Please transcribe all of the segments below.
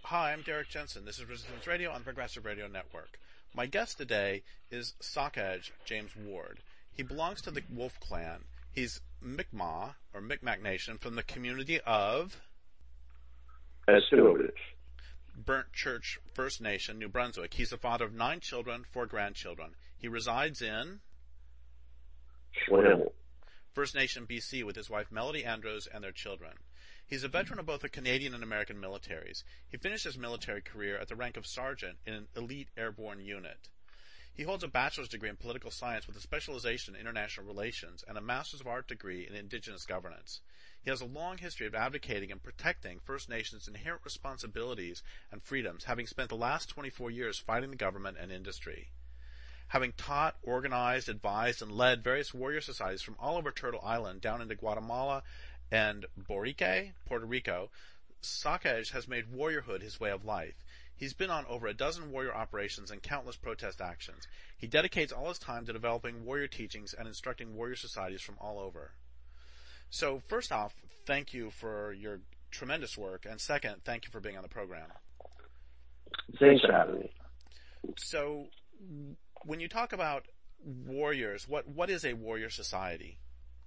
Hi, I'm Derek Jensen. This is Resistance Radio on the Progressive Radio Network. My guest today is Sockedge James Ward. He belongs to the Wolf Clan. He's Mi'kmaq, or Micmac Nation, from the community of Eskenovich, Burnt Church First Nation, New Brunswick. He's the father of 9 children, 4 grandchildren. He resides in Schwamel, First Nation, BC, with his wife Melody Andrews and their children. He's a veteran of both the Canadian and American militaries. He finished his military career at the rank of sergeant in an elite airborne unit. He holds a bachelor's degree in political science with a specialization in international relations and a master's of art degree in indigenous governance. He has a long history of advocating and protecting First Nations' inherent responsibilities and freedoms, having spent the last 24 years fighting the government and industry. Having taught, organized, advised, and led various warrior societies from all over Turtle Island down into Guatemala and Borique, Puerto Rico, Sockedge has made warriorhood his way of life. He's been on over a dozen warrior operations and countless protest actions. He dedicates all his time to developing warrior teachings and instructing warrior societies from all over. So first off, thank you for your tremendous work, and second, thank you for being on the program. Thanks for having me. So when you talk about warriors, what is a warrior society?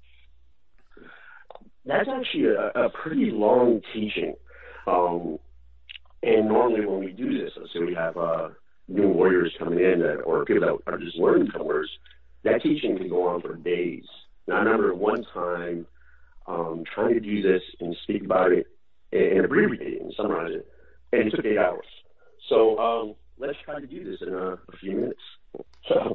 That's actually a pretty long teaching. And normally when we do this, let's say we have new warriors coming in or people that are just learning from warriors, that teaching can go on for days. Now, I remember one time trying to do this and speak about it and abbreviate it and summarize it, and it took 8 hours. So let's try to do this in a few minutes. So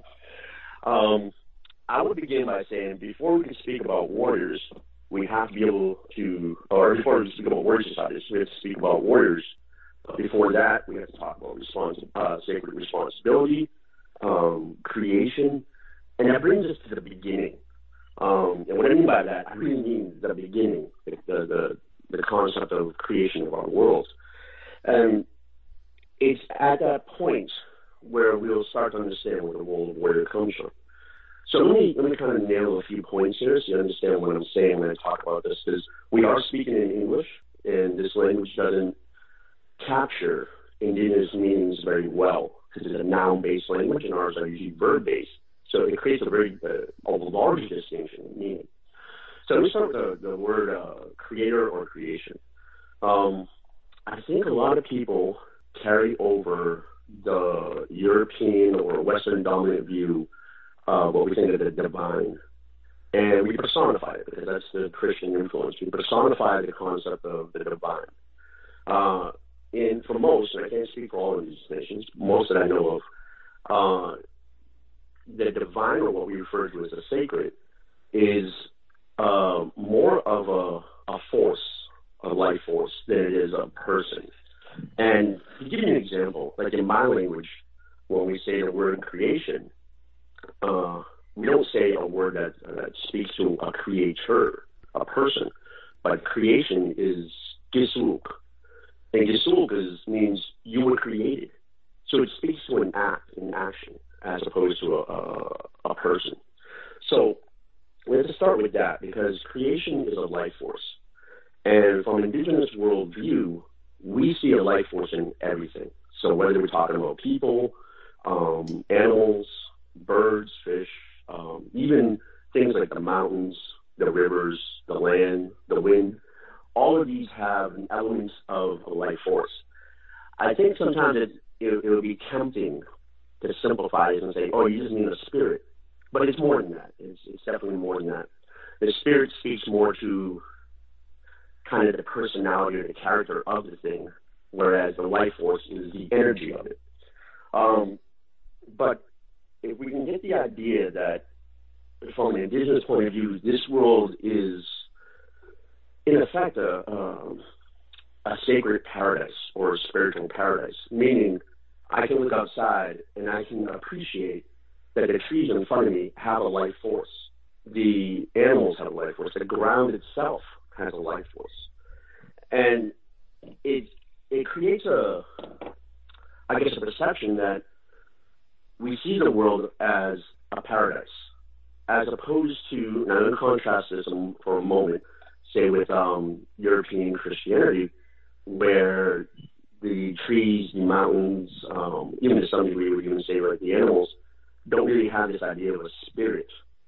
I would begin by saying before we can speak about warriors, we have to be able to, or before we speak about warrior societies, we have to speak about warriors. Before that, we have to talk about sacred responsibility, creation, and that brings us to the beginning. And what I mean by that, I really mean the beginning, the concept of creation of our world. And it's at that point where we'll start to understand where the role of warrior comes from. So let me kind of nail a few points here so you understand what I'm saying when I talk about this, because we are speaking in English, and this language doesn't capture indigenous meanings very well, because it's a noun-based language, and ours are usually verb-based. So it creates a large distinction in meaning. So let me start with the word creator or creation. I think a lot of people carry over the European or Western dominant view of what we think of the divine. And we personify it, because that's the Christian influence. We personify the concept of the divine. And for most, and I can't speak for all of these nations, most that I know of, the divine, or what we refer to as the sacred, is more of a force, a life force, than it is a person. And to give you an example, like in my language, when we say the word creation, we don't say a word that speaks to a creator, a person, but creation is gisuk. And gisuk means you were created. So it speaks to an act, an action, as opposed to a person. So we have to start with that, because creation is a life force. And from an indigenous worldview, we see a life force in everything. So whether we're talking about people, animals, birds, fish, even things like the mountains, the rivers, the land, the wind, all of these have elements of a life force. I think sometimes it would be tempting to simplify it and say, oh, you just mean a spirit. But it's more than that. It's definitely more than that. The spirit speaks more to kind of the personality or the character of the thing, whereas the life force is the energy of it. But if we can get the idea that from an indigenous point of view, this world is, in effect, a sacred paradise or a spiritual paradise, meaning I can look outside and I can appreciate that the trees in front of me have a life force. The animals have a life force. The ground itself has a life force. And it creates a perception that we see the world as a paradise, as opposed to, now I'm going to contrast this for a moment, say with European Christianity, where the trees, the mountains, even to some degree, we would even say like the animals, don't really have this idea of a spirit.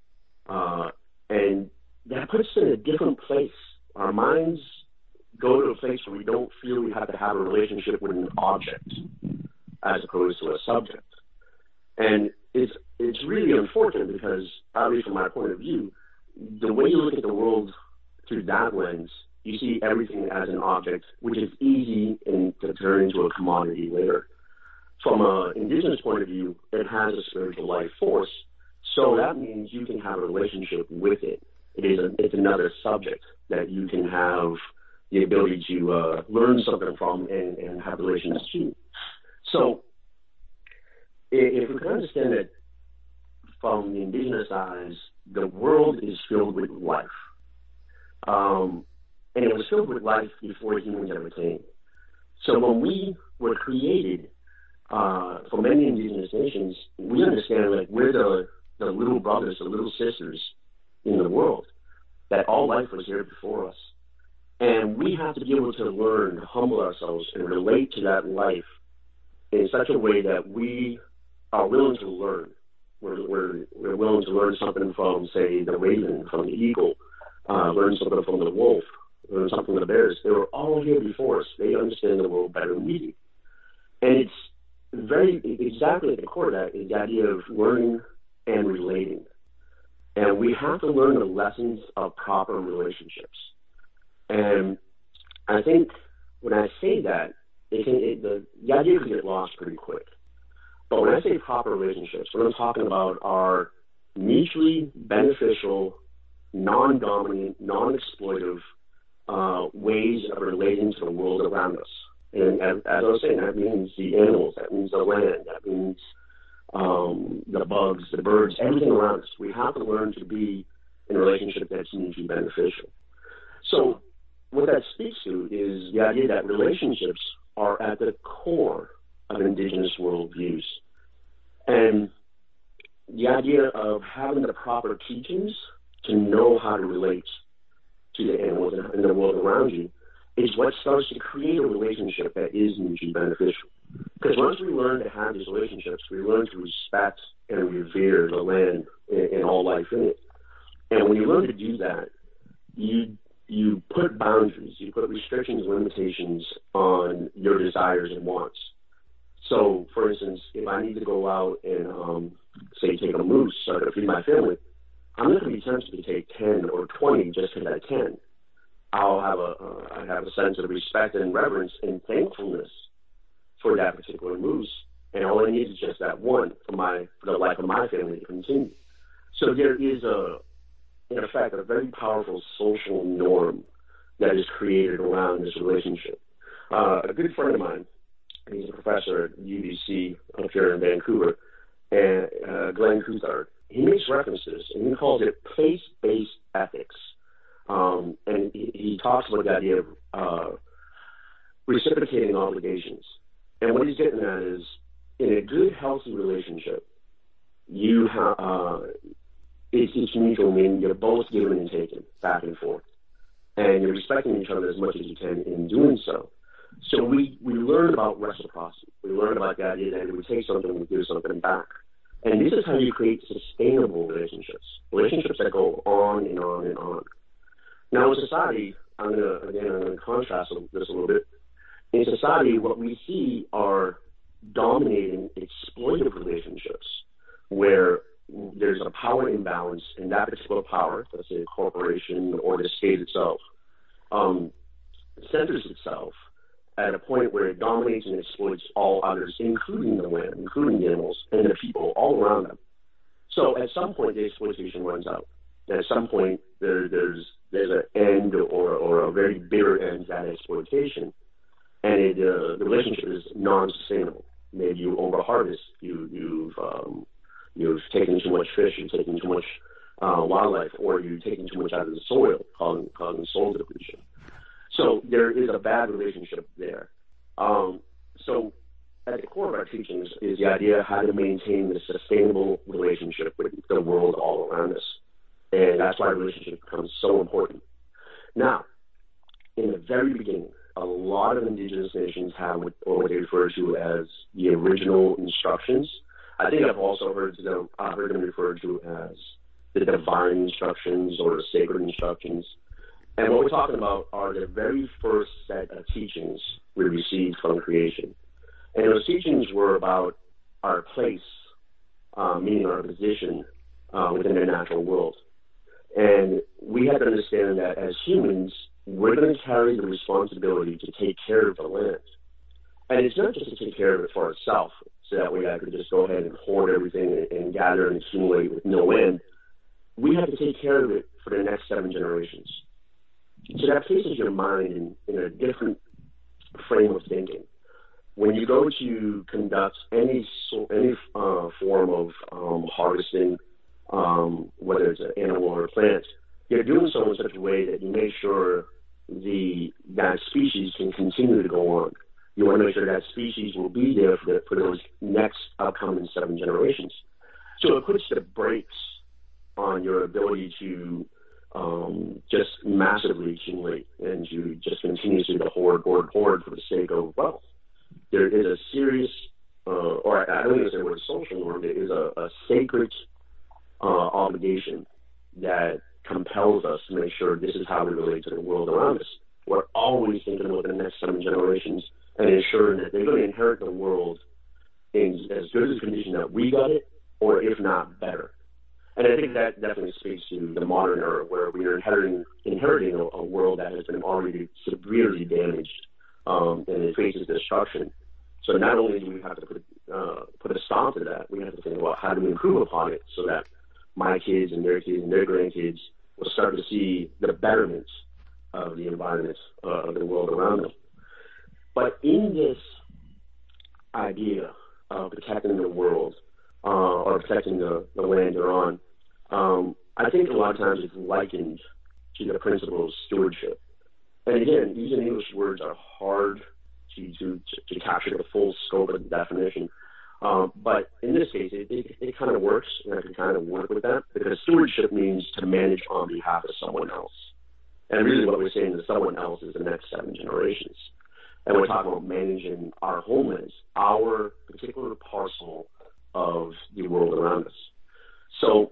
And that puts us in a different place. Our minds go to a place where we don't feel we have to have a relationship with an object as opposed to a subject. And it's really unfortunate because, at least from my point of view, the way you look at the world through that lens, you see everything as an object, which is easy to turn into a commodity later. From an indigenous point of view, it has a spiritual life force, so that means you can have a relationship with it. It's another subject that you can have the ability to learn something from and have relations to. So if we can understand that from the indigenous eyes, the world is filled with life. And it was filled with life before humans ever came. So when we were created, for many indigenous nations, we understand that we're the little brothers, the little sisters in the world, that all life was here before us. And we have to be able to learn, humble ourselves, and relate to that life in such a way that we are willing to learn. We're willing to learn something from, say, the raven, from the eagle, learn something from the wolf, learn something from the bears. They were all here before us. They understand the world better than we do. And it's exactly at the core of that is the idea of learning and relating. And we have to learn the lessons of proper relationships. And I think when I say that, the idea can get lost pretty quick. But when I say proper relationships, what I'm talking about are mutually beneficial, non-dominant, non-exploitive ways of relating to the world around us. And as I was saying, that means the animals, that means the land, that means the bugs, the birds, everything around us. We have to learn to be in a relationship that's mutually beneficial. So what that speaks to is the idea that relationships are at the core of indigenous worldviews. And the idea of having the proper teachings to know how to relate to the animals and the world around you is what starts to create a relationship that is mutually beneficial. Because once we learn to have these relationships, we learn to respect and revere the land and all life in it. And when you learn to do that, you put boundaries, you put restrictions, limitations on your desires and wants. So, for instance, if I need to go out and, say, take a moose to feed my family, I'm not going to be tempted to take 10 or 20 just because I can. I have a sense of respect and reverence and thankfulness for that particular moose, and all I need is just that one for the life of my family to continue. So there is in effect, a very powerful social norm that is created around this relationship. A good friend of mine, he's a professor at UBC up here in Vancouver, and Glenn Coulthard, he makes references, and he calls it place-based ethics. And he talks about the idea of reciprocating obligations. And what he's getting at is, in a good, healthy relationship, you have it's mutual, meaning you're both giving and taking back and forth, and you're respecting each other as much as you can in doing so. So we learn about reciprocity. We learn about the idea that if we take something, we give something back. And this is how you create sustainable relationships that go on and on and on. Now, in society, I'm going to contrast this a little bit. In society, what we see are dominating, exploitive relationships where there's a power imbalance, and that particular power, let's say a corporation or the state itself, centers itself at a point where it dominates and exploits all others, including the land, including the animals, and the people all around them. So at some point, the exploitation runs out. And at some point, there's an end or a very bitter end to that exploitation, and the relationship is non-sustainable. Maybe you overharvest, you've taken too much fish, you've taken too much wildlife, or you've taken too much out of the soil, causing soil depletion. So there is a bad relationship there. So at the core of our teachings is the idea of how to maintain the sustainable relationship with the world all around us. And that's why relationship becomes so important. Now, in the very beginning, a lot of indigenous nations have what they refer to as the original instructions. I think I've also heard them referred to as the divine instructions or the sacred instructions. And what we're talking about are the very first set of teachings we received from creation. And those teachings were about our place, meaning our position within the natural world. And we have to understand that as humans, we're going to carry the responsibility to take care of the land. And it's not just to take care of it for itself, so that way I could just go ahead and hoard everything and gather and accumulate with no end. We have to take care of it for the next 7 generations. So that places your mind in a different frame of thinking. When you go to conduct any form of harvesting, whether it's an animal or a plant, you're doing so in such a way that you make sure that species can continue to go on. You want to make sure that species will be there for those next upcoming 7 generations. So it puts the brakes on your ability to just massively accumulate and to just continuously hoard for the sake of wealth. There is a serious, or I don't even say the word social norm, there is a sacred obligation that compels us to make sure this is how we relate to the world around us. We're always thinking about the next 7 generations and ensuring that they're going to inherit the world in as good a condition that we got it, or if not better. And I think that definitely speaks to the modern era, where we are inheriting a world that has been already severely damaged and it faces destruction. So not only do we have to put a stop to that, we have to think about how do we improve upon it so that my kids and their grandkids will start to see the betterment of the environment of the world around them. But in this idea of protecting the world or protecting the land you're on, I think a lot of times it's likened to the principle of stewardship. And again, using English words are hard to capture the full scope of the definition. But in this case, it kind of works, and I can kind of work with that, because stewardship means to manage on behalf of someone else. And really what we're saying is someone else is the next 7 generations. And we're talking about managing our homelands, our particular parcel of the world around us. So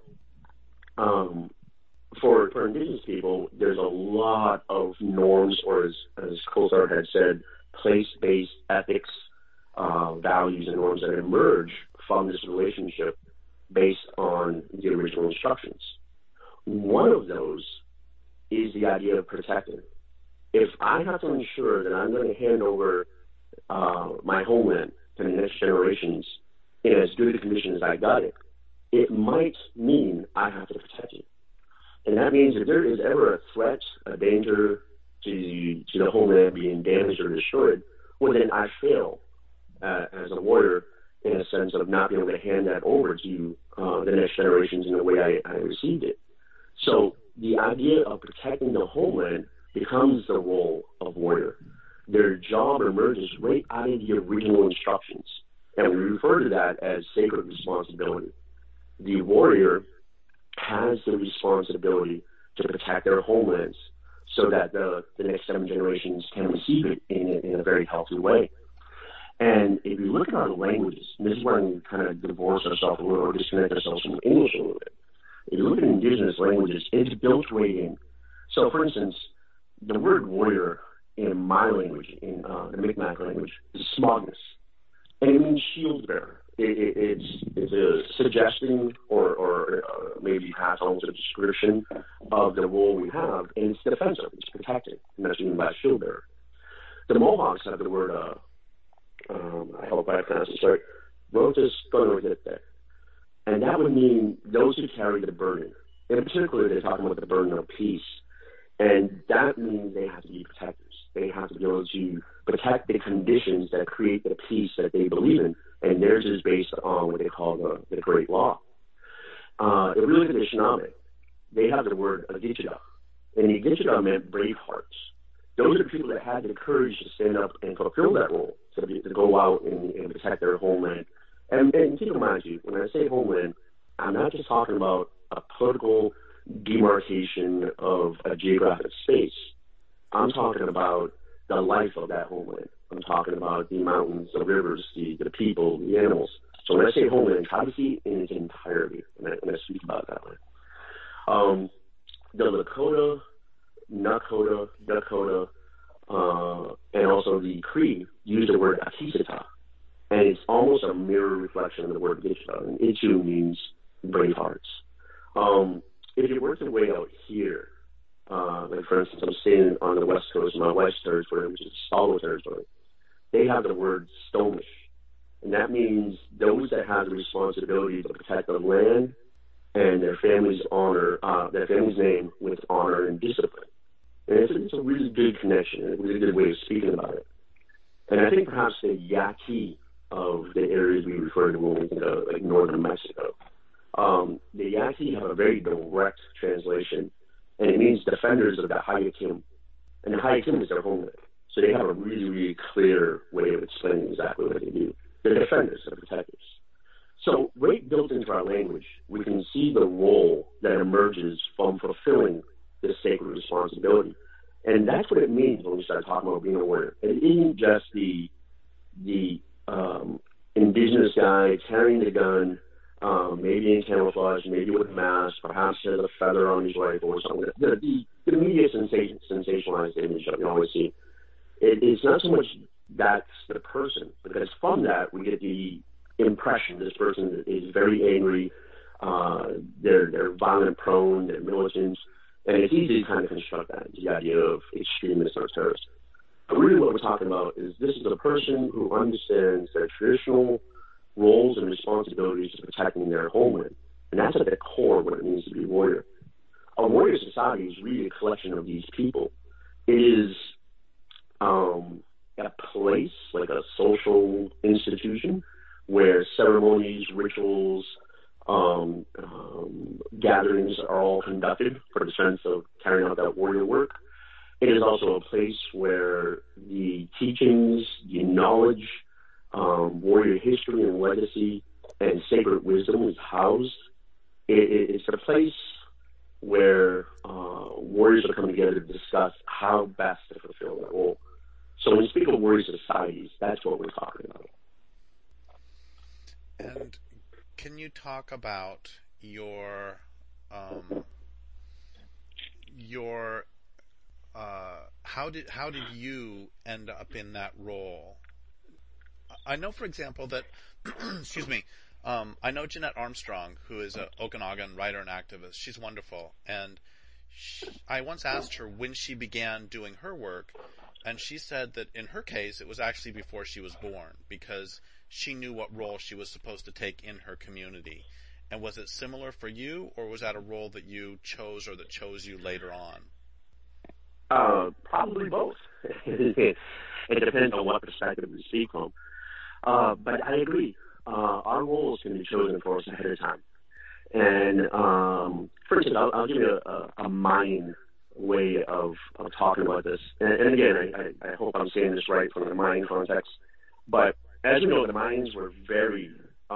for indigenous people, there's a lot of norms, or as Coulthard had said, place-based ethics, values and norms that emerge from this relationship based on the original instructions. One of those is the idea of protecting. If I have to ensure that I'm going to hand over my homeland to the next generations in as good a condition as I got it, it might mean I have to protect it. And that means if there is ever a threat, a danger to the homeland being damaged or destroyed, well, then I fail as a warrior in a sense of not being able to hand that over to the next generations in the way I received it. So the idea of protecting the homeland becomes the role of warrior. Their job emerges right out of the original instructions, and we refer to that as sacred responsibility. The warrior has the responsibility to protect their homelands so that the next 7 generations can receive it in a very healthy way. And if you look at our languages, and this is where we kind of divorce ourselves a little or disconnect ourselves from English a little bit. If you look at indigenous languages, it's built right in. So, for instance, the word warrior in my language, in the Mi'kmaq language, is smugness. And it means shield bearer. It's a suggestion or maybe has almost a description of the role we have, and it's defensive, it's protecting, and that's mean by shield bearer. The Mohawks have the word, I hope I pronounce it right, rotas gonogite, and that would mean those who carry the burden. In particular, they're talking about the burden of peace, and that means they have to be protectors. They have to be able to protect the conditions that create the peace that they believe in, and theirs is based on what they call the Great Law. If we look at the Anishinaabe, they have the word Agichida, and the Agichida meant brave hearts. Those are the people that had the courage to stand up and fulfill that role, to go out and protect their homeland. And keep in mind, too, when I say homeland, I'm not just talking about a political demarcation of a geographic space. I'm talking about the the life of that homeland. I'm talking about the mountains, the rivers, the people, the animals. So when I say homeland, try to see it in its entirety when I speak about that land. The Lakota, Nakota, Dakota, and also the Cree use the word Akisata, and it's almost a mirror reflection of the word Gitcha, and Ichu means brave hearts. If you work your way out here, like for instance, I'm staying on the west coast, my wife's territory, which is Stalo territory, they have the word Stomish, and that means those that have the responsibility to protect the land and their family's honor, their family's name with honor and discipline. And it's a really good connection, and a really good way of speaking about it. And I think perhaps the Yaqui of the areas we refer to when we think of like northern Mexico, the Yaqui have a very direct translation, and it means defenders of the Hayakim. And the Hayakim is their homeland. So they have a really, really clear way of explaining exactly what they do. They're defenders, they're protectors. So right built into our language, we can see the role that emerges from fulfilling this sacred responsibility. And that's what it means when we start talking about being a warrior. It isn't just the indigenous guy carrying the gun, maybe in camouflage, maybe with a mask, perhaps has a feather on his rifle or something. The media sensationalized image that we always see. It's not so much that's the person, because from that we get the impression this person is very angry, they're violent prone, they're militant, and it's easy to kind of construct that, the idea of extremists or terrorists. But really what we're talking about is this is a person who understands their traditional roles and responsibilities to protecting their homeland. And that's at the core of what it means to be a warrior. A warrior society is really a collection of these people. It is a place, like a social institution, where ceremonies, rituals, gatherings are all conducted for the sense of carrying out that warrior work. It is also a place where the teachings, the knowledge, warrior history and legacy, and sacred wisdom is housed. It's a place where warriors are coming together to discuss how best to fulfill that role. So when we speak of warrior societies, that's what we're talking about. And can you talk about your how did you end up in that role? I know, for example, that excuse me. I know Jeanette Armstrong, who is an Okanagan writer and activist. She's wonderful, and I once asked her when she began doing her work, and she said that in her case it was actually before she was born, because she knew what role she was supposed to take in her community. And was it similar for you, or was that a role that you chose or that chose you later on? Probably both. It depends on what perspective we speak from. But I agree. Our roles can be chosen for us ahead of time. And for instance, I'll give you a Mayan way of talking about this. And again, I hope I'm saying this right from the Mayan context. But as you know, the Mayans were very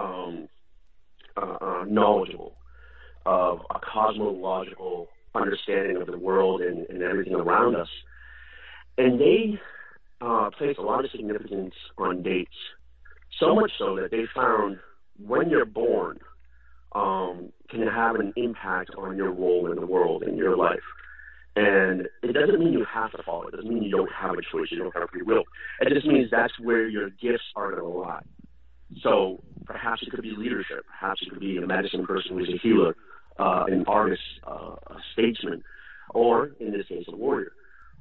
knowledgeable of a cosmological understanding of the world and everything around us. And they placed a lot of significance on dates, so much so that they found when you're born can have an impact on your role in the world, in your life. And it doesn't mean you have to follow it. It doesn't mean you don't have a choice, you don't have free will. It just means that's where your gifts are going to lie. So perhaps it could be leadership. Perhaps it could be a medicine person who's a healer, an artist, a statesman, or, in this case, a warrior.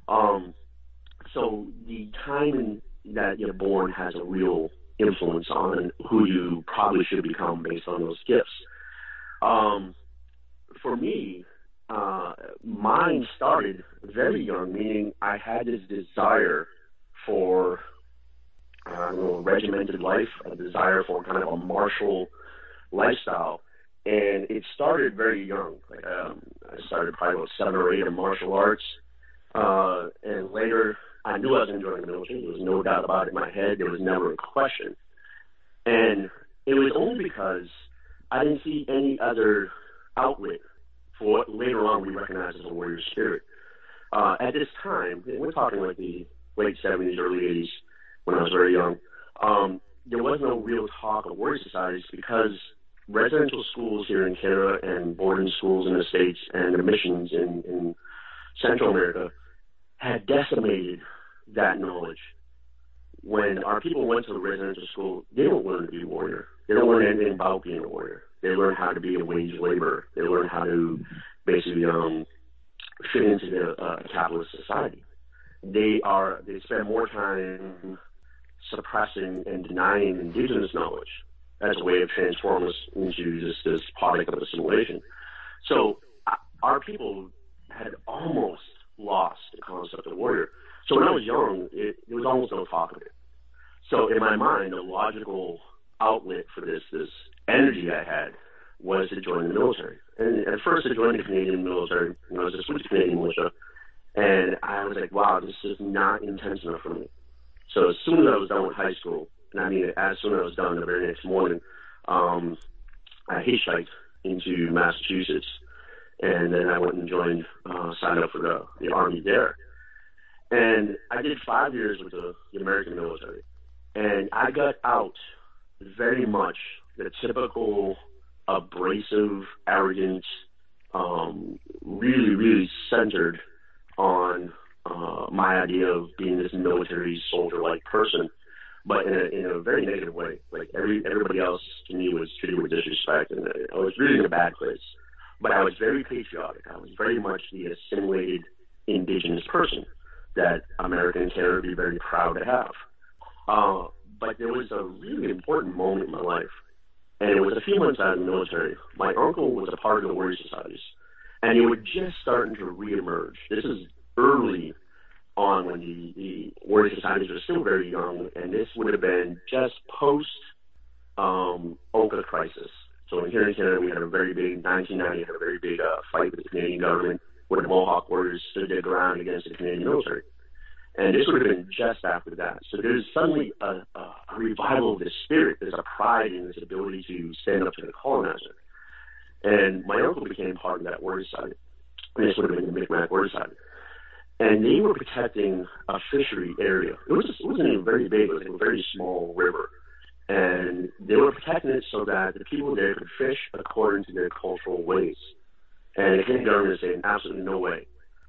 So the time that you're born has a real influence on who you probably should become based on those gifts. For me, mine started very young, meaning I had this desire for a regimented life, a desire for kind of a martial lifestyle. And it started very young. I started probably about 7 or 8 in martial arts. And later, I knew I was enjoying the military. There was no doubt about it in my head. There was never a question. And it was only because I didn't see any other outlet for what later on we recognize as a warrior spirit. At this time, we're talking like the late 70s, early 80s, when I was very young, there was no real talk of warrior societies because residential schools here in Canada and boarding schools in the States and the missions in Central America had decimated that knowledge. When our people went to the residential school, they don't learn to be a warrior. They don't learn anything about being a warrior. They learn how to be a wage laborer. They learn how to basically fit into the capitalist society. They spend more time suppressing and denying indigenous knowledge as a way of transforming us into just this product of assimilation. So our people had almost lost the concept of warrior. So when I was young, there was almost no talk of it. So in my mind, the logical outlet for this energy I had was to join the military. And at first I joined the Canadian military, I was just with the Canadian militia, and I was like, wow, this is not intense enough for me. So as soon as I was done with high school, and I mean as soon as I was done the very next morning, I hitchhiked into Massachusetts, and then I went and signed up for the Army there. And I did 5 years with the American military. And I got out very much the typical abrasive, arrogant, really, really centered on my idea of being this military soldier-like person, but in a very negative way. Like everybody else to me was treated with disrespect, and I was really in a bad place. But I was very patriotic. I was very much the assimilated indigenous person that America and Canada would be very proud to have. But there was a really important moment in my life, and it was a few months out of the military. My uncle was a part of the warrior societies, and it was just starting to reemerge. This is early on when the warrior societies were still very young, and this would have been just post Oka crisis. So here in Canada, we had a very big 1990 had a very big fight with the Canadian government, where the Mohawk warriors stood their ground against the Canadian military. And this would have been just after that. So there's suddenly a revival of this spirit. There's a pride in this ability to stand up to the colonizer. And my uncle became part of that warrior society. And this would have been the Micmac warrior society. And they were protecting a fishery area. It wasn't even very big. It was a very small river. And they were protecting it so that the people there could fish according to their cultural ways. And the Canadian government is saying, absolutely no way.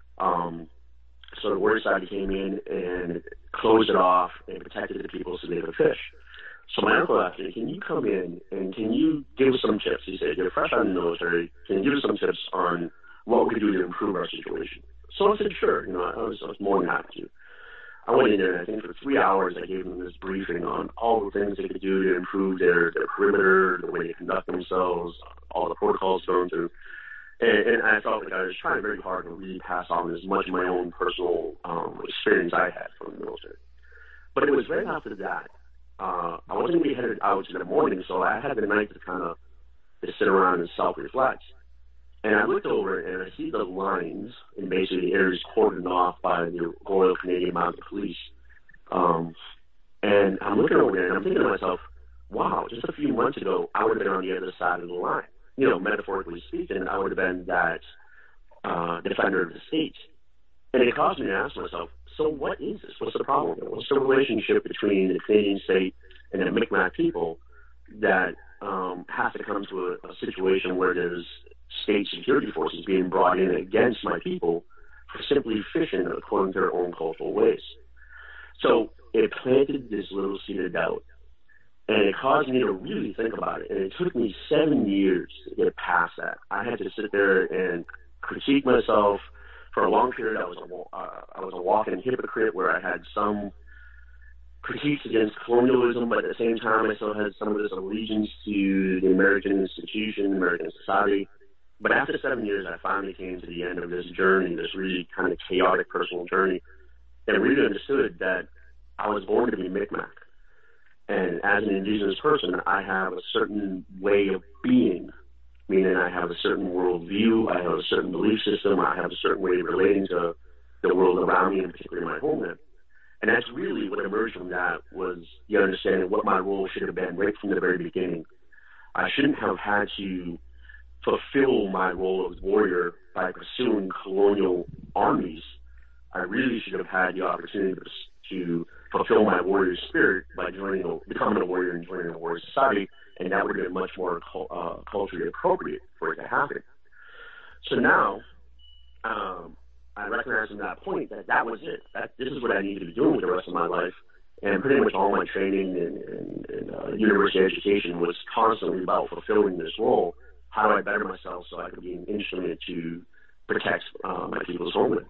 So the warrior society came in and closed it off and protected the people so they could fish. So my uncle asked me, can you come in and can you give us some tips? He said, you're fresh out of the military. Can you give us some tips on what we could do to improve our situation? So I said, sure. I was more than happy to. I went in there, and I think for 3 hours I gave them this briefing on all the things they could do to improve their perimeter, the way they conduct themselves, all the protocols going through. And I felt like I was trying very hard to really pass on as much of my own personal experience I had from the military. But it was right after that. I wasn't going to be headed out in the morning, so I had the night to kind of sit around and self-reflect. And I looked over and I see the lines in basically the areas cordoned off by the Royal Canadian Mounted Police. And I'm looking over there and I'm thinking to myself, wow, just a few months ago, I would have been on the other side of the line. Metaphorically speaking, I would have been that defender of the state. And it caused me to ask myself, so what is this? What's the problem? What's the relationship between the Canadian state and the Micmac people that has to come to a situation where there's state security forces being brought in against my people for simply fishing according to their own cultural ways? So it planted this little seed of doubt. And it caused me to really think about it. And it took me 7 years to get past that. I had to sit there and critique myself. For a long period, I was a walking hypocrite where I had some critiques against colonialism, but at the same time, I still had some of this allegiance to the American institution, American society. But after 7 years, I finally came to the end of this journey, this really kind of chaotic personal journey, and really understood that I was born to be Micmac. And as an indigenous person, I have a certain way of being, meaning I have a certain worldview, I have a certain belief system, I have a certain way of relating to the world around me, and particularly my homeland. And that's really what emerged from that was the understanding of what my role should have been right from the very beginning. I shouldn't have had to fulfill my role as warrior by pursuing colonial armies. I really should have had the opportunity to fulfill my warrior spirit by becoming a warrior and joining a warrior society, and that would have been much more culturally appropriate for it to happen. So now, I recognized from that point that was it. This is what I needed to be doing with the rest of my life. And pretty much all my training and university education was constantly about fulfilling this role. How do I better myself so I could be an instrument to protect my people's homeland?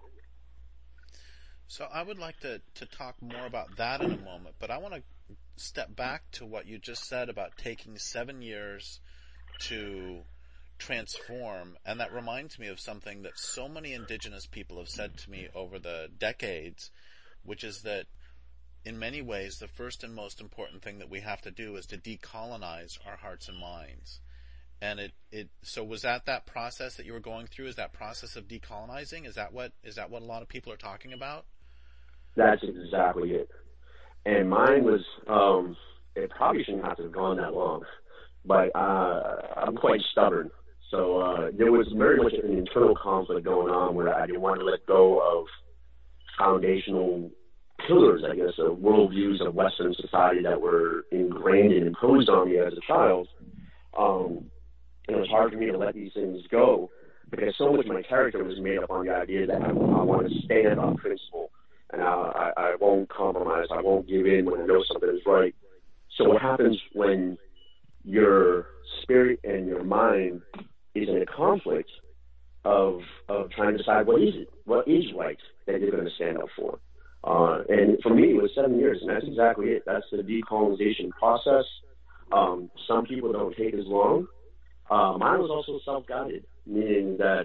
So I would like to talk more about that in a moment, but I want to step back to what you just said about taking 7 years to transform, and that reminds me of something that so many indigenous people have said to me over the decades, which is that in many ways the first and most important thing that we have to do is to decolonize our hearts and minds. And so was that process that you were going through? Is that process of decolonizing? Is that what a lot of people are talking about? That's exactly it. And mine was, it probably shouldn't have to have gone that long, but I'm quite stubborn. So there was very much an internal conflict going on where I didn't want to let go of foundational pillars, I guess, of worldviews of Western society that were ingrained and imposed on me as a child. And it was hard for me to let these things go because so much of my character was made up on the idea that I want to stand on principle and I won't compromise. I won't give in when I know something is right. So what happens when your spirit and your mind is in a conflict of trying to decide what is right that you're going to stand up for? And for me, it was 7 years, and that's exactly it. That's the decolonization process. Some people don't take as long. Mine was also self-guided, meaning that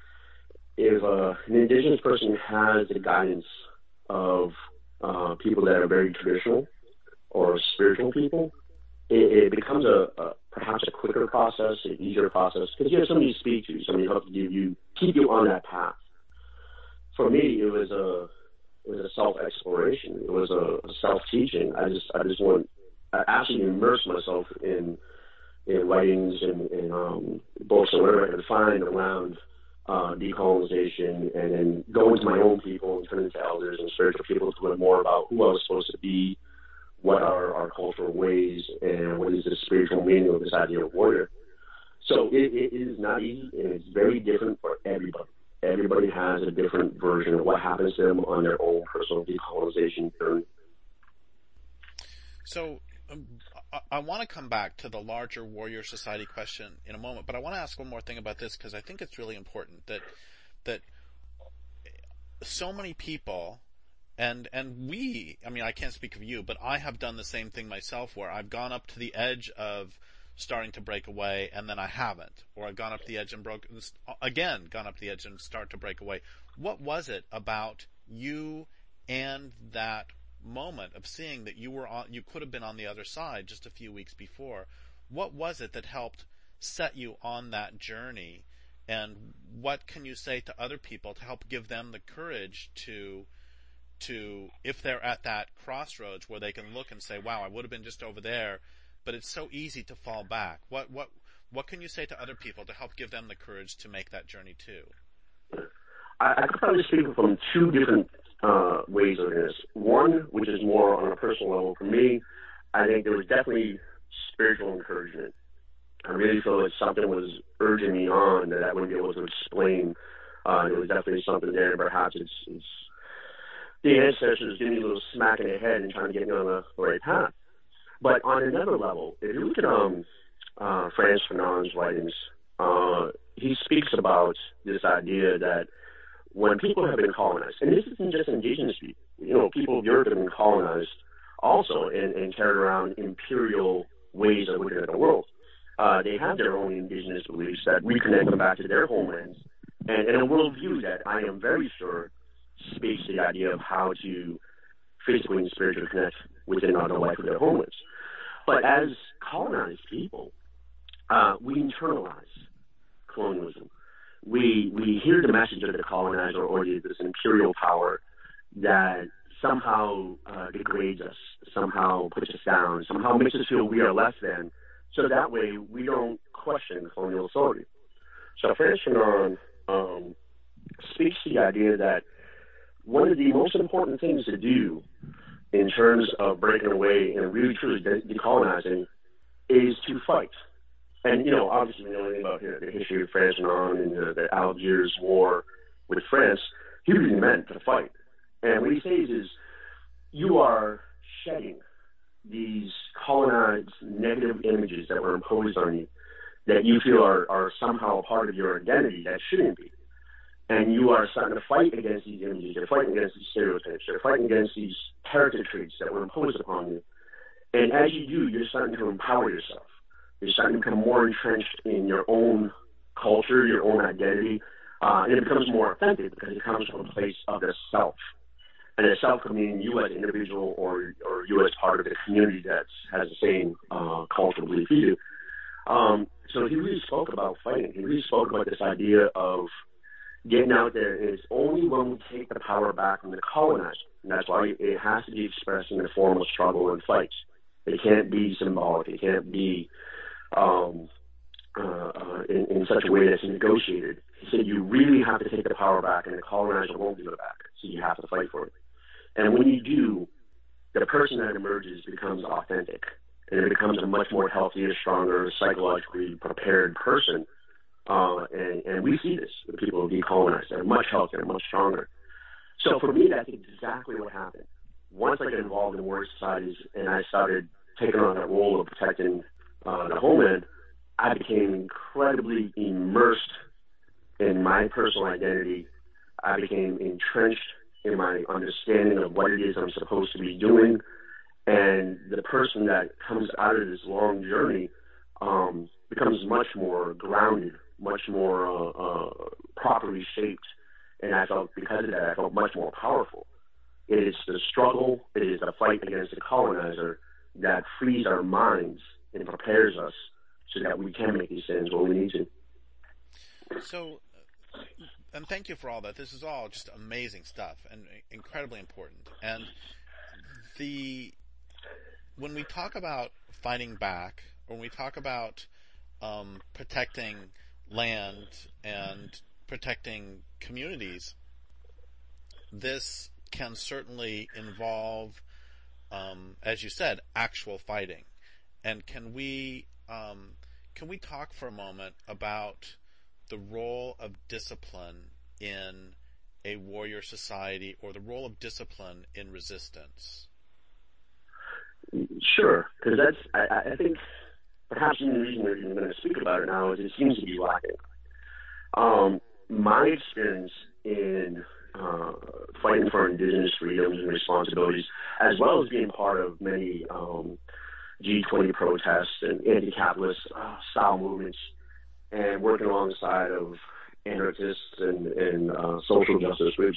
if an indigenous person has the guidance of people that are very traditional or spiritual people, it becomes perhaps a quicker process, an easier process, because you have somebody to speak to, somebody to help keep you on that path. For me, it was a self-exploration. It was a self-teaching. I actually immersed myself in writings and books and whatever I could find around decolonization, and then go into my own people and turn into elders and spiritual people to learn more about who I was supposed to be, what are our cultural ways, and what is the spiritual meaning of this idea of warrior. So it is not easy, and it's very different for everybody. Everybody has a different version of what happens to them on their own personal decolonization journey. So I want to come back to the larger warrior society question in a moment, but I want to ask one more thing about this because I think it's really important that so many people, and we, I mean, I can't speak for you, but I have done the same thing myself where I've gone up to the edge of starting to break away and then I haven't, or I've gone up the edge and gone up the edge and start to break away. What was it about you and that moment of seeing that you could have been on the other side just a few weeks before? What was it that helped set you on that journey, and what can you say to other people to help give them the courage to if they're at that crossroads where they can look and say, wow, I would have been just over there, but it's so easy to fall back? What can you say to other people to help give them the courage to make that journey too? I could probably speak from two different ways of this. One, which is more on a personal level for me, I think there was definitely spiritual encouragement. I really feel like something was urging me on that I wouldn't be able to explain. There was definitely something there. Perhaps it's the ancestors giving me a little smack in the head and trying to get me on the right path. But on another level, if you look at Frantz Fanon's writings, he speaks about this idea that when people have been colonized, and this isn't just indigenous people, people of Europe have been colonized also and carried around imperial ways of looking at the world. They have their own indigenous beliefs that reconnect them back to their homelands, and a worldview that I am very sure speaks to the idea of how to physically and spiritually connect within the life of their homelands. But as colonized people, we internalize colonialism. We hear the message of the colonizer or this imperial power that somehow degrades us, somehow puts us down, somehow makes us feel we are less than, so that way we don't question colonial authority. So Frantz Fanon speaks to the idea that one of the most important things to do in terms of breaking away and really truly decolonizing is to fight. And, obviously we know anything about the history of France and the Algiers War with France. He really meant to fight. And what he says is, you are shedding these colonized negative images that were imposed on you that you feel are somehow a part of your identity that shouldn't be. And you are starting to fight against these images. You're fighting against these stereotypes. You're fighting against these character traits that were imposed upon you. And as you do, you're starting to empower yourself. You're starting to become more entrenched in your own culture, your own identity, and it becomes more authentic because it comes from a place of the self. And the self could mean you as an individual or you as part of the community that has the same cultural belief you do. So he really spoke about fighting. He really spoke about this idea of getting out there. And it's only when we take the power back from the colonizer. And that's why it has to be expressed in the form of struggle and fight. It can't be symbolic. It can't be in such a way that's negotiated. He said you really have to take the power back, and the colonizer won't give it back. So you have to fight for it. And when you do, the person that emerges becomes authentic, and it becomes a much more healthier, stronger, psychologically prepared person. And we see this with people who decolonize. They're much healthier, much stronger. So for me, that's exactly what happened. Once I got involved in warrior societies and I started taking on that role of protecting the homeland, I became incredibly immersed in my personal identity. I became entrenched in my understanding of what it is I'm supposed to be doing. And the person that comes out of this long journey becomes much more grounded, much more properly shaped. And I felt, because of that, I felt much more powerful. It is the struggle, it is the fight against the colonizer that frees our minds and prepares us so that we can make these things when we need to. So, and thank you for all that. This is all just amazing stuff and incredibly important. And when we talk about fighting back, or when we talk about protecting land and protecting communities, this can certainly involve, as you said, actual fighting. And can we talk for a moment about the role of discipline in a warrior society, or the role of discipline in resistance? Sure, because I think perhaps the reason we're even going to speak about it now is it seems to be lacking. My experience in fighting for indigenous freedoms and responsibilities, as well as being part of many G20 protests and anti-capitalist style movements, and working alongside of anarchists and social justice groups,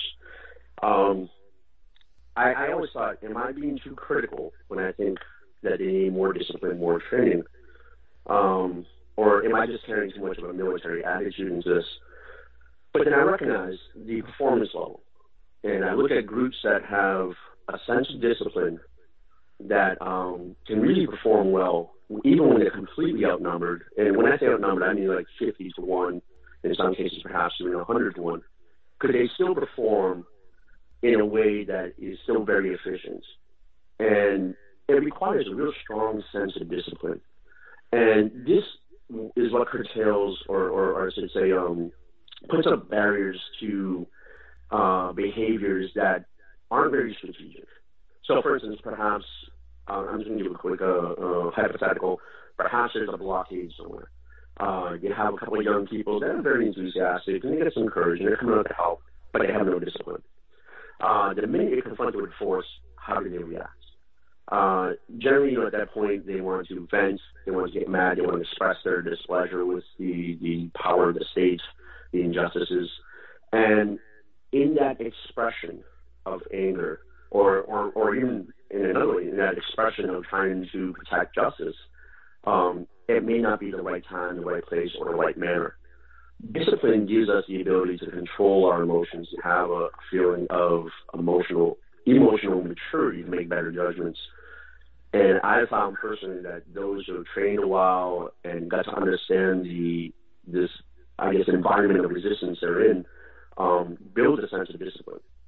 I always thought, am I being too critical when I think that they need more discipline, more training? Or am I just carrying too much of a military attitude into this? But then I recognize the performance level. And I look at groups that have a sense of discipline that can really perform well, even when they're completely outnumbered. And when I say outnumbered, I mean like 50 to 1, in some cases perhaps even 100 to 1. Could they still perform in a way that is still very efficient? And it requires a real strong sense of discipline. And this is what curtails, or I should say, puts up barriers to behaviors that aren't very strategic. So, for instance, perhaps, I'm just going to give a quick hypothetical, perhaps there's a blockade somewhere. You have a couple of young people that are very enthusiastic, and they get some courage, and they're coming out to help, but they have no discipline. The minute you're confronted with force, how do they react? Generally, at that point, they want to vent, they want to get mad, they want to express their displeasure with the power of the state, the injustices. And in that expression of anger, or even in another way, in that expression of trying to protect justice, it may not be the right time, the right place, or the right manner. Discipline gives us the ability to control our emotions, to have a feeling of emotional maturity to make better judgments. And I found personally that those who have trained a while and got to understand this environment of resistance they're in, build a sense of discipline.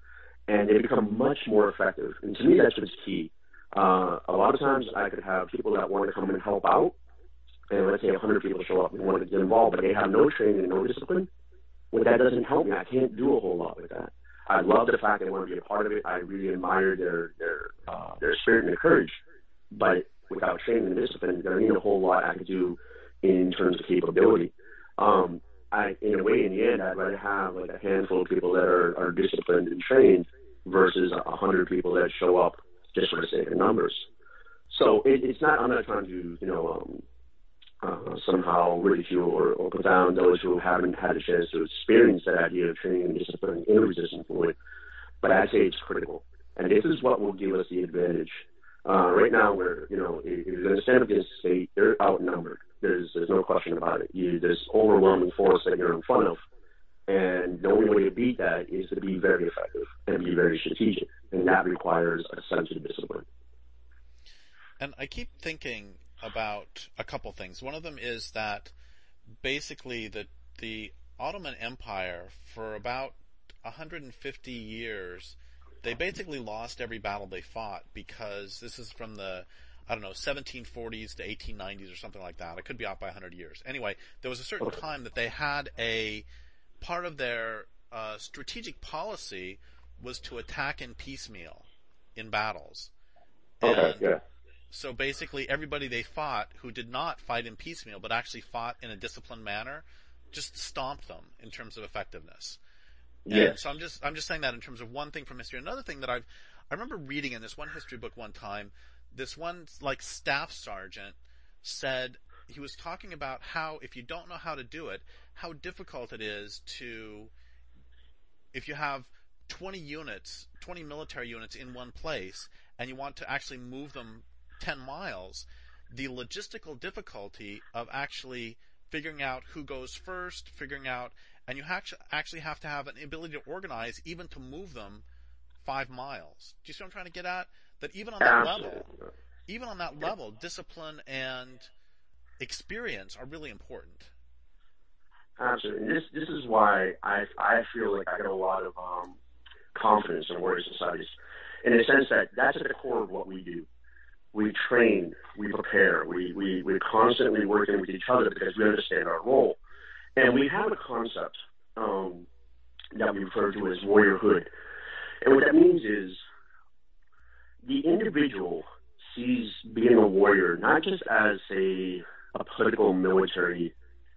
and they become much more effective. And to me, that's what's key. A lot of times I could have people that want to come and help out, and let's say 100 people show up and want to get involved, but they have no training and no discipline. Well, that doesn't help me. I can't do a whole lot with that. I love the fact they want to be a part of it. I really admire their spirit and their courage. But without training and discipline, there ain't a whole lot I could do in terms of capability. In a way, in the end, I'd rather have like a handful of people that are disciplined and trained versus 100 people that show up just for the sake of numbers. So it's not. I'm not trying to somehow ridicule or put down those who haven't had a chance to experience that idea of training and discipline in a resistance movement. But I say it's critical, and this is what will give us the advantage. Right now, if you're going to stand up against the state, they're outnumbered. There's no question about it. This overwhelming force that you're in front of, and the only way to beat that is to be very effective and be very strategic, and that requires a sense of discipline. And I keep thinking about a couple things. One of them is that basically the Ottoman Empire, for about 150 years, they basically lost every battle they fought, because this is from the 1740s to 1890s or something like that. I could be off by 100 years. Anyway, there was a certain time that they had a part of their strategic policy was to attack in piecemeal in battles. Okay, yeah. So basically everybody they fought who did not fight in piecemeal but actually fought in a disciplined manner just stomped them in terms of effectiveness. Yes. And so I'm just saying that in terms of one thing from history. Another thing that I remember reading in this one history book one time, this one like staff sergeant said, he was talking about how if you don't know how to do it, how difficult it is if you have 20 military units in one place and you want to actually move them 10 miles, the logistical difficulty of actually figuring out who goes first, and you actually have to have an ability to organize even to move them 5 miles. Do you see what I'm trying to get at? That even on that level, discipline and experience are really important. Absolutely. This is why I feel like I get a lot of confidence in warrior societies, in the sense that that's at the core of what we do. We train, we prepare, we're constantly working with each other because we understand our role. And we have a concept that we refer to as warriorhood. And what that means is the individual sees being a warrior not just as a political military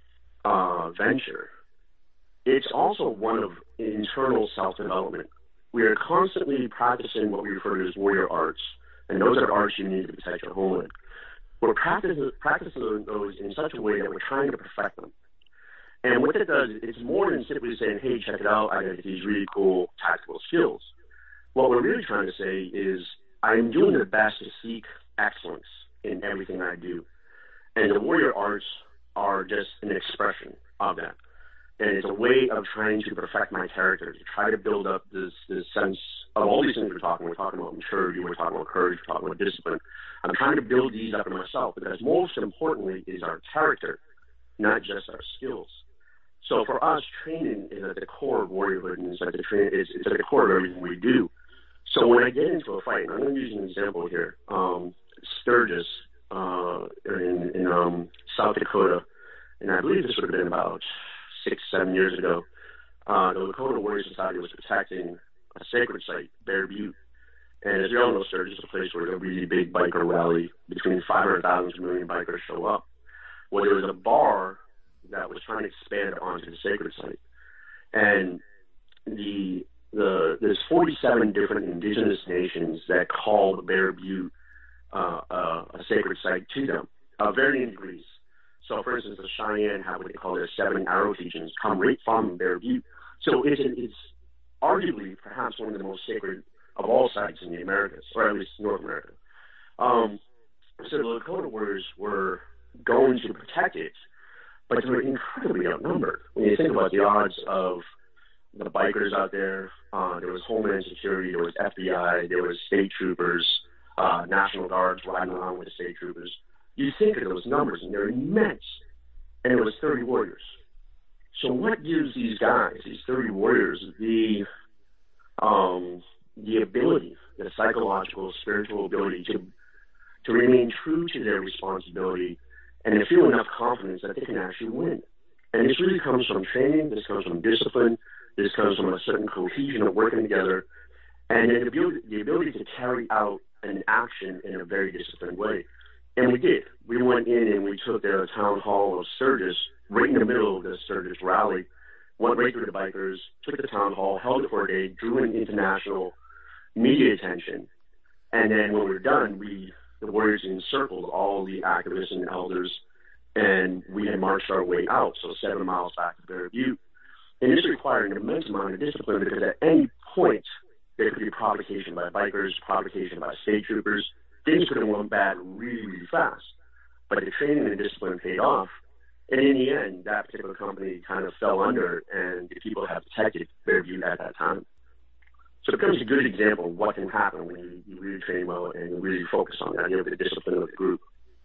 venture. It's also one of internal self-development. We are constantly practicing what we refer to as warrior arts. And those are arts you need to protect your homeland. We're practicing those in such a way that we're trying to perfect them. And what that does, it's more than simply saying, hey, check it out, I got these really cool tactical skills. What we're really trying to say is, I'm doing the best to seek excellence in everything I do. And the warrior arts are just an expression of that. And it's a way of trying to perfect my character, to try to build up this sense of all these things we're talking about maturity, we're talking about courage, we're talking about discipline. I'm trying to build these up in myself, because most importantly is our character, not just our skills. So for us, training is at the core of warriorhood, and it's at the core of everything we do. So when I get into a fight, and I'm going to use an example here, Sturgis in South Dakota, and I believe this would have been about 6-7 years ago, the Lakota Warrior Society was protecting a sacred site, Bear Butte. And as we all know, Sturgis is a place where a really big biker rally, between 500,000 to 1 million bikers show up. Well, there was a bar that was trying to expand onto the sacred site. And there's 47 different indigenous nations that call the Bear Butte a sacred site to them, varying degrees. So, for instance, the Cheyenne have what they call their 7 arrow teachings, come right from Bear Butte. So it's arguably perhaps one of the most sacred of all sites in the Americas, or at least North America. So the Lakota warriors were going to protect it, but they were incredibly outnumbered. When you think about the odds of the bikers out there, there was Homeland Security, there was FBI, there was state troopers, National Guards riding along with the state troopers. You think of those numbers, and they're immense. And it was 30 warriors. So what gives these guys, these 30 warriors, the the ability, the psychological, spiritual ability to remain true to their responsibility and to feel enough confidence that they can actually win. And this really comes from training, this comes from discipline, this comes from a certain cohesion of working together, and then the ability to carry out an action in a very disciplined way. And we did. We went in and we took the town hall of Sturgis, right in the middle of the Sturgis rally, went right through the bikers, took the town hall, held it for a day, drew in international media attention. And then when we were done, the Warriors encircled all the activists and elders, and we had marched our way out, so 7 miles back to Bear Butte. And this required an immense amount of discipline because at any point there could be provocation by bikers, provocation by state troopers. Things could have went bad really, really fast. But the training and the discipline paid off. And in the end, that particular company kind of fell under, and the people have protected Bear Butte at that time. So it becomes a good example of what can happen when you really train well and really focus on that, the discipline of the group.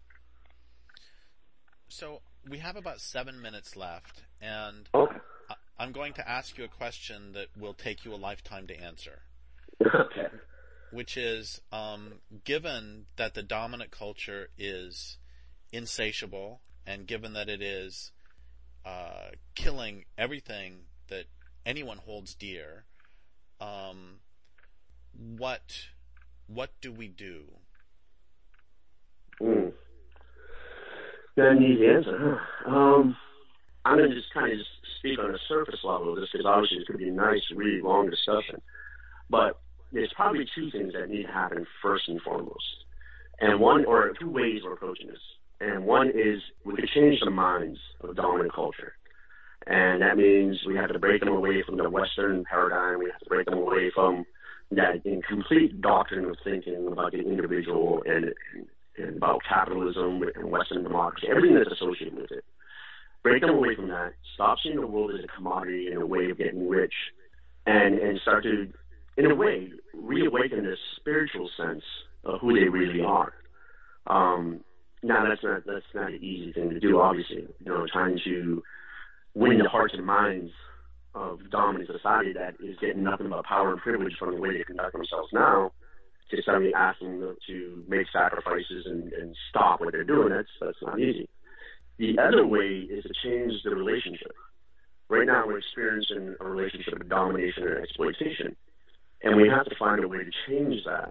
So we have about 7 minutes left, and okay. I'm going to ask you a question that will take you a lifetime to answer. Okay. Which is, given that the dominant culture is insatiable, and given that it is killing everything that anyone holds dear, what do we do? Not an easy answer, huh? I'm going to just kind of speak on a surface level of this because obviously it's going to be a nice, really long discussion. But there's probably two things that need to happen first and foremost. And one, or two ways we're approaching this. And one is we could change the minds of dominant culture. And that means we have to break them away from the Western paradigm. We have to break them away from that incomplete doctrine of thinking about the individual and about capitalism and Western democracy, everything that's associated with it. Break them away from that. Stop seeing the world as a commodity and a way of getting rich, and start to, in a way, reawaken this spiritual sense of who they really are. Now that's not an easy thing to do, obviously. Trying to win the hearts and minds of dominant society that is getting nothing but power and privilege from the way they conduct themselves now, to suddenly asking them to make sacrifices and stop what they're doing. That's not easy. The other way is to change the relationship. Right now we're experiencing a relationship of domination and exploitation, and we have to find a way to change that.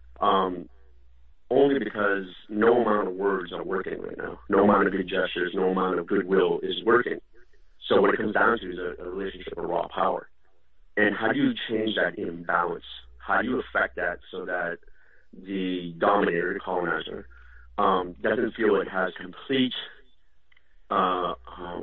Only because no amount of words are working right now. No amount of good gestures, no amount of goodwill is working. So what it comes down to is a relationship of raw power. And how do you change that imbalance? How do you affect that so that the dominator, the colonizer, doesn't feel it has complete, so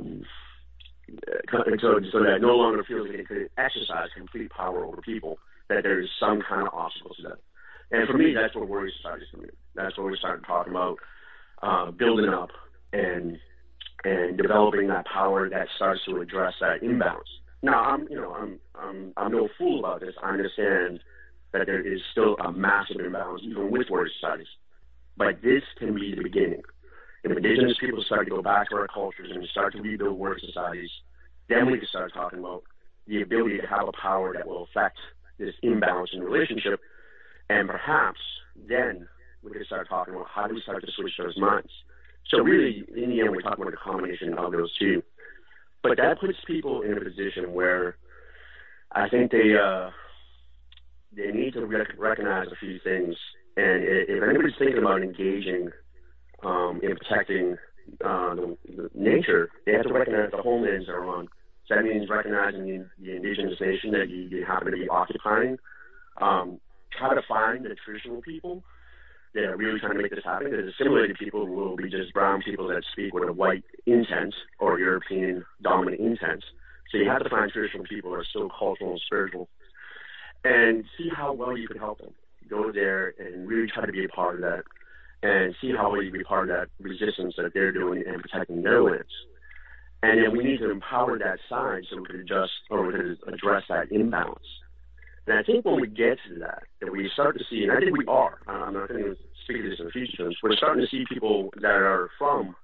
that no longer feels like it could exercise complete power over people, that there is some kind of obstacle to that. And for me, that's what Warrior Society is going to do. That's what we're starting talking about, building up and developing that power that starts to address that imbalance. Now, I'm no fool about this. I understand that there is still a massive imbalance, even with Warrior Societies. But this can be the beginning. If indigenous people start to go back to our cultures and start to rebuild Warrior Societies, then we can start talking about the ability to have a power that will affect this imbalance in the relationship. And perhaps then we can start talking about how do we start to switch those minds. So really, in the end, we're talking about a combination of those two. But that puts people in a position where I think they need to recognize a few things. And if anybody's thinking about engaging in protecting the nature, they have to recognize the homelands they're on. So that means recognizing the indigenous nation that you happen to be occupying. Try to find the traditional people that are really trying to make this happen. Because assimilated people will be just brown people that speak with a white intent or European dominant intent. So you have to find traditional people that are still cultural and spiritual, and see how well you can help them. Go there and really try to be a part of that, and see how well you can be part of that resistance that they're doing and protecting their lands. And then we need to empower that side so we can adjust or we can address that imbalance. And I think when we get to that we start to see, and I think we are, I'm not going to speak to this in the future, we're starting to see people that are from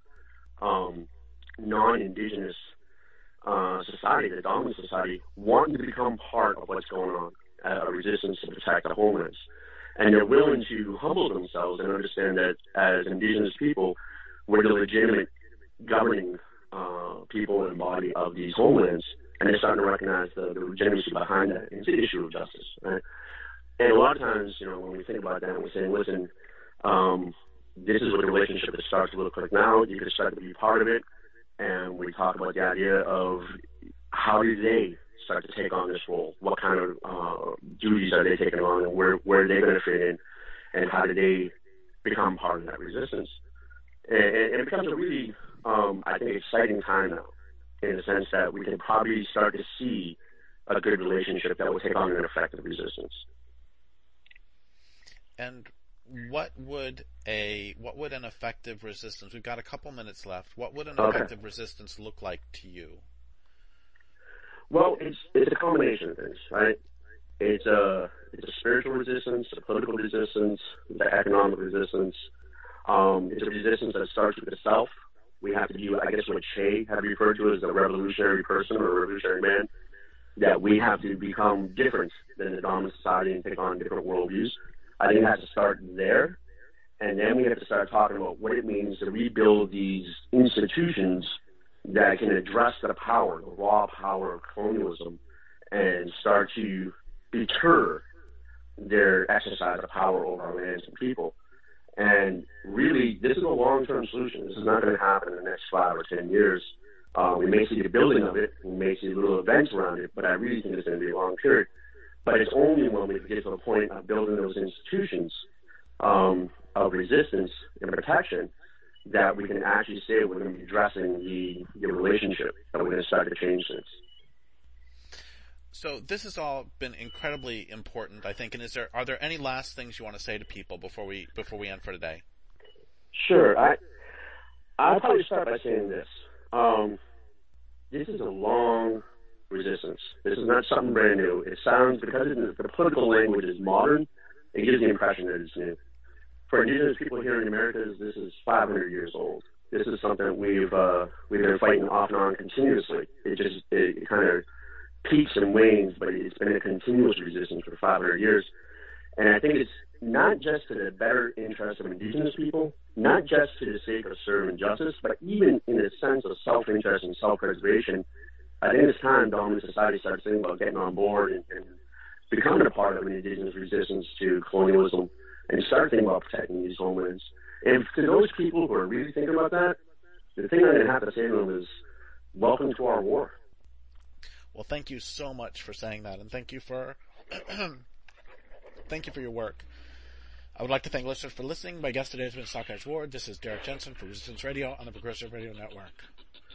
non-indigenous society, the dominant society, wanting to become part of what's going on. a resistance to protect the homelands. And they're willing to humble themselves and understand that as indigenous people, we're the legitimate governing people and body of these homelands, and they're starting to recognize the legitimacy behind that. It's an issue of justice, right? And a lot of times, when we think about that, we're saying, listen, this is what the relationship is starting to look like now. You can start to be part of it. And we talk about the idea of how do they start to take on this role? What kind of duties are they taking on, and where are they going to fit in, and how do they become part of that resistance? And it becomes a really, I think, exciting time now, in the sense that we can probably start to see a good relationship that will take on an effective resistance. And what would an effective resistance? We've got a couple minutes left. What would an effective resistance look like to you? Well, it's a combination of things, right? It's a spiritual resistance, a political resistance, the economic resistance. It's a resistance that starts with the self. We have to be, I guess, what Che had referred to as a revolutionary person or a revolutionary man, that we have to become different than the dominant society and take on different worldviews. I think it has to start there, and then we have to start talking about what it means to rebuild these institutions that can address the power, the raw power of colonialism, and start to deter their exercise of power over our lands and people. And really, this is a long-term solution. This is not going to happen in the next 5 or 10 years. We may see the building of it, we may see little events around it, but I really think it's going to be a long period. But it's only when we get to the point of building those institutions of resistance and protection that we can actually say we're going to be addressing the relationship, that we're going to start to change things. So this has all been incredibly important, I think. And are there any last things you want to say to people before we end for today? Sure. I'll probably start by saying this. This is a long resistance. This is not something brand new. It sounds, because the political language is modern, it gives the impression that it's new. For indigenous people here in the Americas, this is 500 years old. This is something we've been fighting off and on continuously. It kind of peaks and wanes, but it's been a continuous resistance for 500 years. And I think it's not just to the better interest of indigenous people, not just to the sake of serving justice, but even in a sense of self-interest and self-preservation. I think it's time dominant society starts thinking about getting on board and becoming a part of an indigenous resistance to colonialism and start thinking about protecting these homelands. And to those people who are really thinking about that, the thing I'm going to have to say to them is, welcome to our war. Well, thank you so much for saying that, and thank you for your work. I would like to thank listeners for listening. My guest today has been Stockdale Ward. This is Derek Jensen for Resistance Radio on the Progressive Radio Network.